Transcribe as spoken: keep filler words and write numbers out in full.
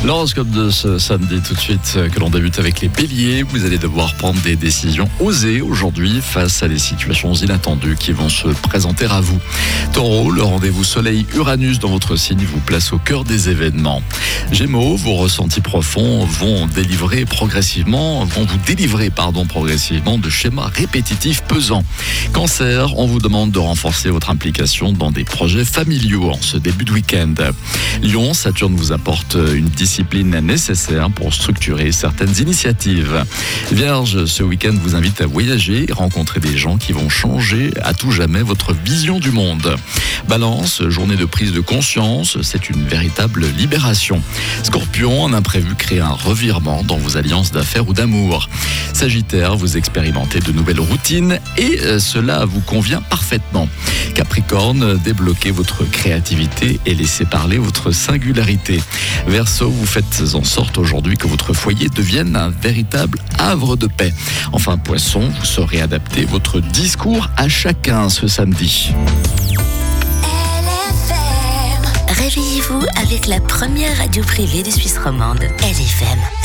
L'horoscope de ce samedi, tout de suite, que l'on débute avec les béliers. Vous allez devoir prendre des décisions osées aujourd'hui face à des situations inattendues qui vont se présenter à vous. Taureau, le rendez-vous Soleil-Uranus dans votre signe vous place au cœur des événements. Gémeaux, vos ressentis profonds vont délivrer progressivement, vont vous délivrer pardon, progressivement de schémas répétitifs pesants. Cancer, on vous demande de renforcer votre implication dans des projets familiaux en ce début de week-end. Lion, Saturne vous apporte une discipline nécessaire pour structurer certaines initiatives. Vierge, ce week-end vous invite à voyager et rencontrer des gens qui vont changer à tout jamais votre vision du monde. Balance, journée de prise de conscience, c'est une véritable libération. Scorpion, un imprévu crée un revirement dans vos alliances d'affaires ou d'amour. Sagittaire, vous expérimentez de nouvelles routines et cela vous convient parfaitement. Capricorne, débloquez votre créativité et laissez parler votre singularité. Verseau, vous faites en sorte aujourd'hui que votre foyer devienne un véritable havre de paix. Enfin, Poisson, vous saurez adapter votre discours à chacun ce samedi. Réveillez-vous avec la première radio privée de Suisse romande, L F M.